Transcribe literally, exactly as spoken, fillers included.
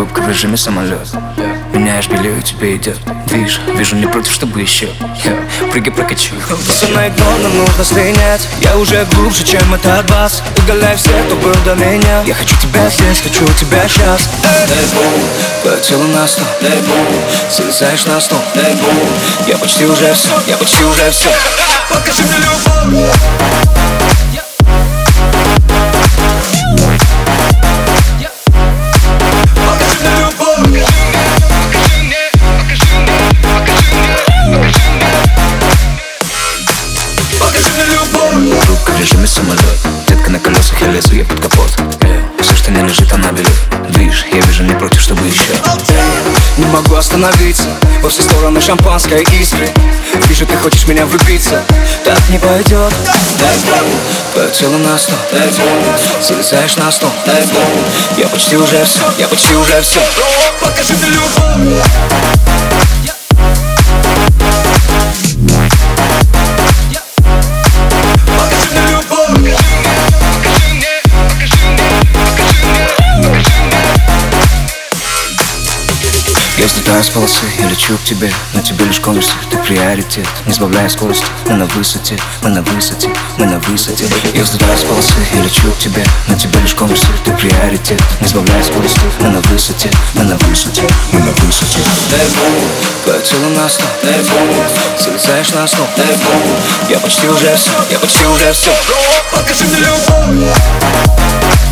Трубка в режиме самолет. Меняешь белье, и тебе идет. Вижу, вижу, не против, чтобы еще. Прыгай, прокачу. На игнор нам нужно слинять. Я уже глубже, чем этот бас. Удаляй все, кто был до меня. Я хочу тебя здесь, хочу тебя сейчас. По телу на стол, слезаешь на стол. Я почти уже все, я почти уже все. Покажи мне любовь. Трубка в режиме самолет. Детка на колесах, я лезу, я под капот. Все, что не лежит, она берет. Движ, я вижу, не против, чтобы еще. Не могу остановиться. Во все стороны шампанское искры. Вижу, ты хочешь меня влюбиться. Так не пойдет. По телу на стол, слезаешь на стол. Я почти уже все, я почти уже все. Покажи мне любовь. Я взлетаю с полосы, я лечу к тебе. На тебе лишь конверсы, ты приоритет. Не сбавляя скорости, мы на высоте, мы на высоте, мы на высоте. Я взлетаю с полосы, я лечу к тебе. На тебе лишь конверсы, ты приоритет. Не сбавляя скорости, мы на высоте, мы на высоте, мы на высоте. По телу на стол, слезаешь на стол. Я почти уже все, я почти уже все. Покажи мне любовь.